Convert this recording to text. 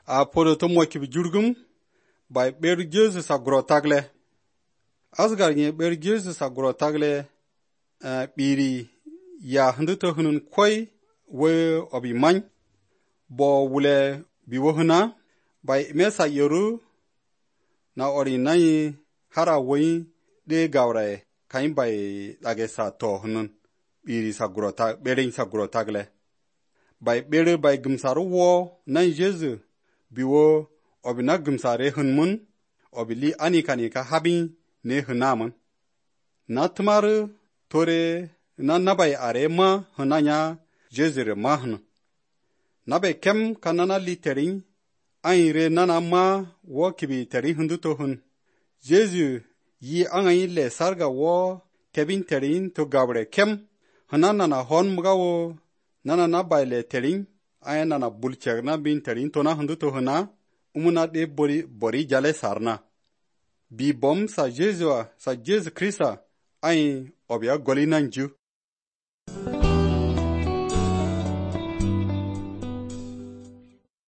A podo to mo ki jurgum by ber Jesu sa gro tagle. Asgar nye ber Jesu sa gro tagle biri ya hundu to hunun koi we obi man bo wule bi wo huna by mesa yoru na ori nai hara woi de gawre kain by dage sa to hunun biri sa gro tag berin sa gro tagle. By bere by gumsaru wo nan Jesu biwo obi na gumsare hunmun obi li anika habi ne hunamun na tumaru tore na nabai are ma hunanya Jesu ma hun nabai kem kanana li terin ayre nana ma wo kibi teri hundu to hun Jesu yi angai le sarga wo tebin terin to gabre kem hunana na hon mugawo nana na baile terin ayana na bulcher na bin terin to na hundu to huna umuna de bori jale sarna bi bom sa Jesu Krista ay obya golinan ju